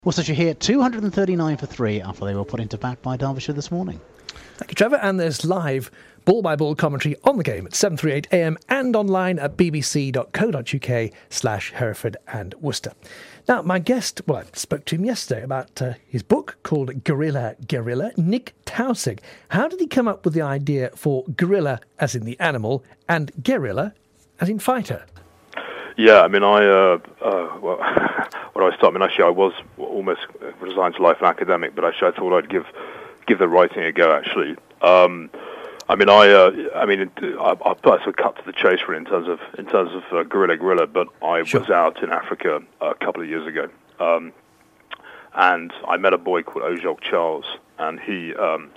Worcestershire here, 239 for 3 after they were put into bat by Derbyshire this morning. Thank you, Trevor. And there's live ball-by-ball commentary on the game at 7:38am and online at bbc.co.uk/Hereford and Worcester. Now, my guest, I spoke to him yesterday about his book called Guerrilla, Nick Taussig. How did he come up with the idea for gorilla as in the animal and guerrilla as in fighter? Yeah, I mean, when I started, actually, I was almost resigned to life an academic, but actually, I thought I'd give the writing a go. Actually, I'll sort of cut to the chase really in terms of Guerrilla. But I was out in Africa a couple of years ago, and I met a boy called Ojok Charles, and he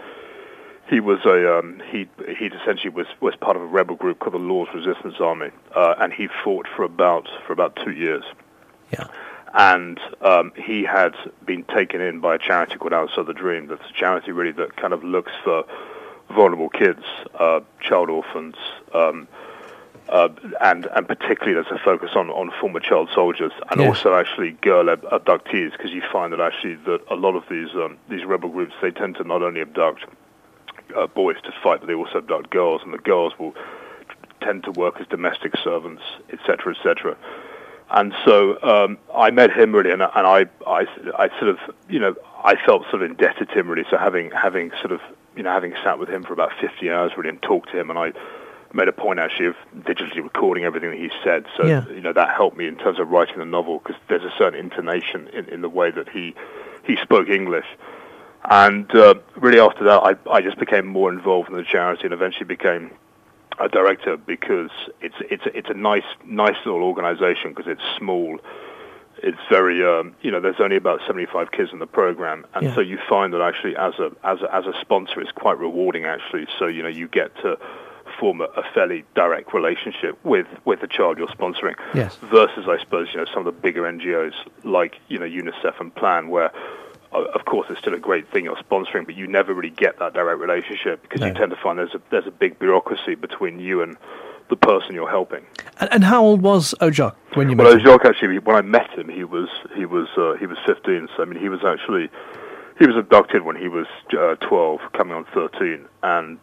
essentially was part of a rebel group called the Lord's Resistance Army, and he fought for about 2 years. Yeah. And he had been taken in by a charity called Outside the Dream. That's a charity really that kind of looks for vulnerable kids, child orphans, and particularly there's a focus on former child soldiers and also actually girl abductees, because you find that actually that a lot of these rebel groups, they tend to not only abduct boys to fight, but they also abduct girls, and the girls will tend to work as domestic servants, etc., etc. And so I met him really, and I sort of, I felt sort of indebted to him really. So having sort of, having sat with him for about 50 hours really and talked to him, and I made a point actually of digitally recording everything that he said. So that helped me in terms of writing the novel, because there's a certain intonation in the way that he spoke English. And really after that, I just became more involved in the charity and eventually became a director, because it's a nice little organization, because it's small. It's very there's only about 75 kids in the program, and so you find that actually as a sponsor, it's quite rewarding actually. So you get to form a fairly direct relationship with the child you're sponsoring, versus I suppose some of the bigger NGOs like UNICEF and Plan, where of course it's still a great thing you're sponsoring, but you never really get that direct relationship, because you tend to find there's a big bureaucracy between you and the person you're helping. And how old was Ojok when you met him? Ojok, actually, when I met him, he was 15. So I mean, he was abducted when he was 12, coming on 13, and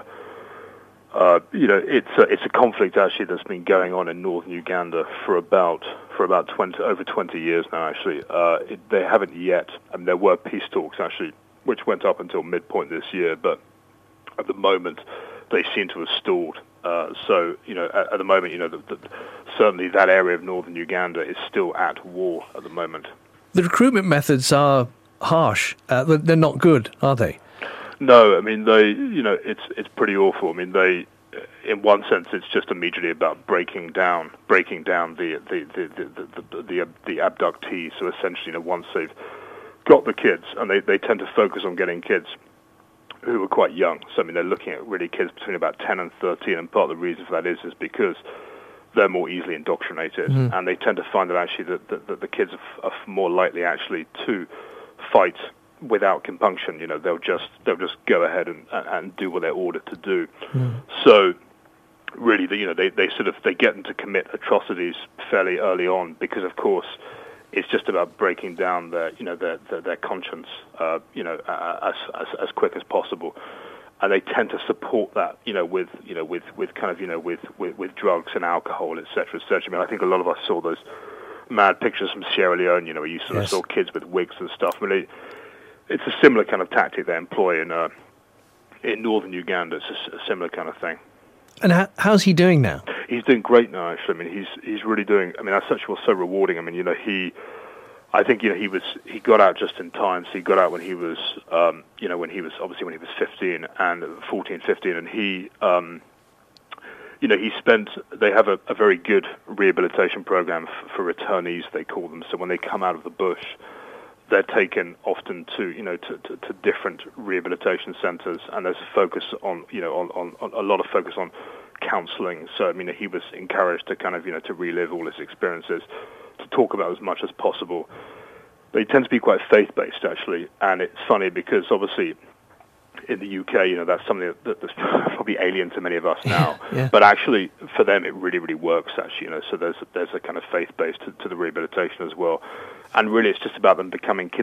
it's a conflict actually that's been going on in northern Uganda for about over 20 years now. Actually, they haven't yet. I mean, there were peace talks actually, which went up until midpoint this year, but at the moment they seem to have stalled. So at the moment, certainly that area of northern Uganda is still at war at the moment. The recruitment methods are harsh. They're not good, are they? No, I mean it's pretty awful. I mean in one sense, it's just immediately about breaking down the abductees. So essentially, once they've got the kids, and they tend to focus on getting kids who are quite young. So I mean, they're looking at really kids between about 10 and 13, and part of the reason for that is because they're more easily indoctrinated, and they tend to find that actually that the kids are more likely actually to fight without compunction. They'll just go ahead and do what they're ordered to do. So really, they get them to commit atrocities fairly early on, because of course it's just about breaking down their conscience as quick as possible. And they tend to support that with drugs and alcohol, etc., etc. I mean, I think a lot of us saw those mad pictures from Sierra Leone, where you sort of saw kids with wigs and stuff. I mean, it's a similar kind of tactic they employ in northern Uganda. It's a similar kind of thing. And how's he doing now? He's doing great now, actually. I mean, he's really doing. I mean, that such was so rewarding. I mean, he got out just in time. So he got out when he was 15 and 14, 15, and they have a very good rehabilitation program for returnees, they call them. So when they come out of the bush, they're taken often to different rehabilitation centres, and there's a focus on a lot of focus on counselling. So I mean, he was encouraged to kind of to relive all his experiences, to talk about as much as possible. They tend to be quite faith-based actually, and it's funny because obviously in the UK, that's something that's probably alien to many of us now. Yeah. But actually, for them, it really, really works. Actually, so there's a kind of faith base to the rehabilitation as well. And really, it's just about them becoming